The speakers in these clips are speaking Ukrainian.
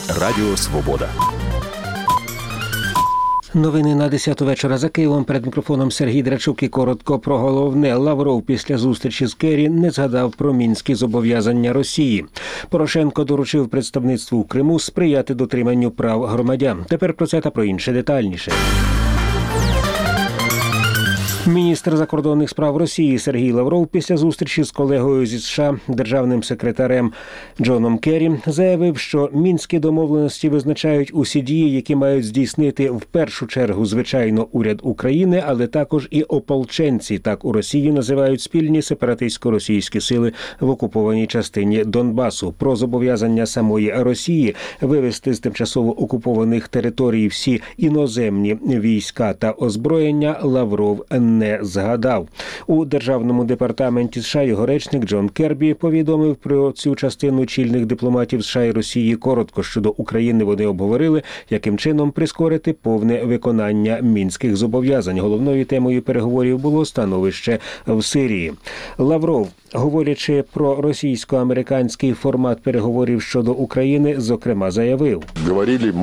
Радіо Свобода. Новини на 10 вечора за Києвом. Перед мікрофоном Сергій Драчук і коротко про головне. Лавров після зустрічі з Керрі не згадав про мінські зобов'язання Росії. Порошенко доручив представництву в Криму сприяти дотриманню прав громадян. Тепер про це та про інше детальніше. Міністр закордонних справ Росії Сергій Лавров після зустрічі з колегою зі США, державним секретарем Джоном Керрі, заявив, що мінські домовленості визначають усі дії, які мають здійснити в першу чергу, звичайно, уряд України, але також і ополченці. Так у Росії називають спільні сепаратистсько-російські сили в окупованій частині Донбасу. Про зобов'язання самої Росії вивести з тимчасово окупованих територій всі іноземні війська та озброєння Лавров не згадав. У Державному департаменті США його речник Джон Кербі повідомив про цю частину чільних дипломатів США і Росії. Коротко щодо України вони обговорили, яким чином прискорити повне виконання мінських зобов'язань. Головною темою переговорів було становище в Сирії. Лавров, говорячи про російсько-американський формат переговорів щодо України, зокрема заявив: Говорили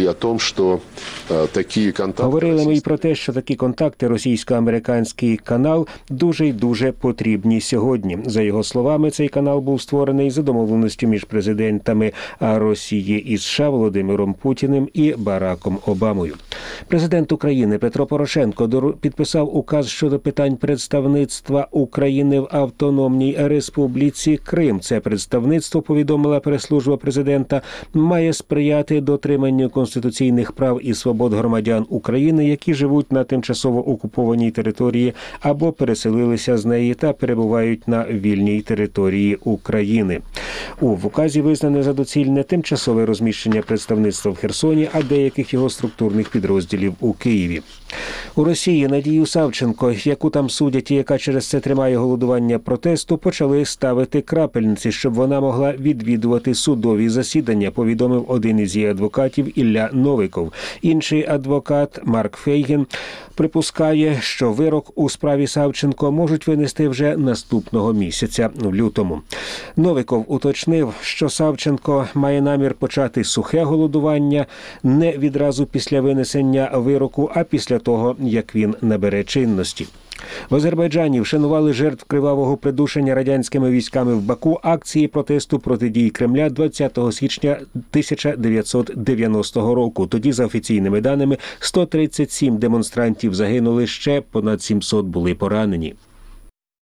ми і про те, що такі контакти російсько-американський канал дуже й дуже потрібні сьогодні. За його словами, цей канал був створений за домовленістю між президентами Росії і США Володимиром Путіним і Бараком Обамою. Президент України Петро Порошенко підписав указ щодо питань представництва України в Автономній Республіці Крим. Це представництво, повідомила прес-служба президента, має сприяти дотриманню конституційних прав і свобод громадян України, які живуть на тимчасово окупованій території або переселилися з неї та перебувають на вільній території України. В указі визнане за доцільне тимчасове розміщення представництва в Херсоні, а деяких його структурних підрозділів у Києві. У Росії Надію Савченко, яку там судять і яка через це тримає голодування протесту, почали ставити крапельниці, щоб вона могла відвідувати судові засідання, повідомив один із її адвокатів Ілля Новиков. Інший адвокат Марк Фейгін припускає, що вирок у справі Савченко можуть винести вже наступного місяця, в лютому. Новиков уточнив, що Савченко має намір почати сухе голодування не відразу після винесення вироку, а після того, як він набере чинності. В Азербайджані вшанували жертв кривавого придушення радянськими військами в Баку акції протесту проти дій Кремля 20 січня 1990 року. Тоді, за офіційними даними, 137 демонстрантів загинули, ще понад 700 були поранені.